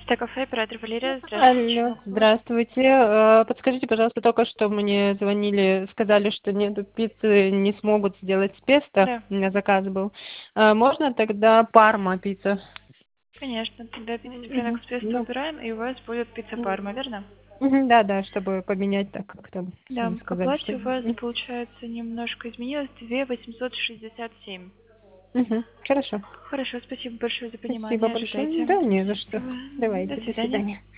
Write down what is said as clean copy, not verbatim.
Стек кафе, оператор Валерия, здравствуйте. Чем Алло, могу помочь? здравствуйте. Подскажите, пожалуйста, только что мне звонили, сказали, что нету пиццы, не смогут сделать с песто. Да, У меня заказ был. Можно тогда Парма пицца? конечно. Тогда пиццу цыпленок Мгм. с песто Ну, убираем, и у вас будет пицца парма, верно? да, да, чтобы поменять так, как там Да, сами к сказали, что... оплате у вас, получается, немножко изменилось, 2867. Хорошо. Хорошо, спасибо большое за Спасибо понимание, большое. ожидайте. Да, не за что. Всего. До Давайте, до свидания. свидания.